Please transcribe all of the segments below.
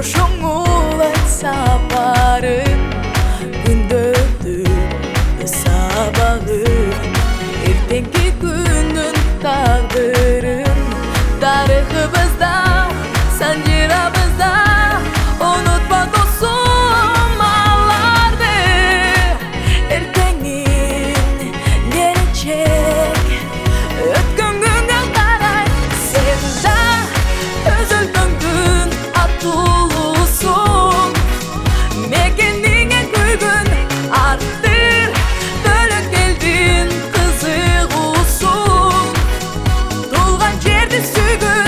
ошоңул сапарын күндөтүп сабагын эртеңки күндүн тагдырын тарыхыбызда санжырабызда унутма досум аларды эртеңин келечек өткөн күнгө карай сен да өзүлгөңдүн аттуулусуң мекениңе күйгүн артыр бөлөк элдин кызыгуусуң туулган жерди сүйгүн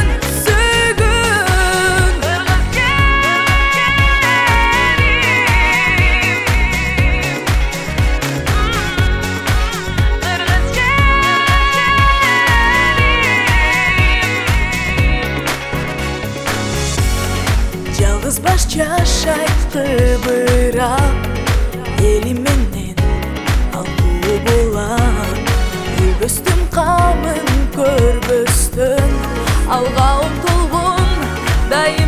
жалгыз баш жашайт кыбырап эли менен алкуу булам үлбөстүн камын көрбөстөн алга умтулгун дайым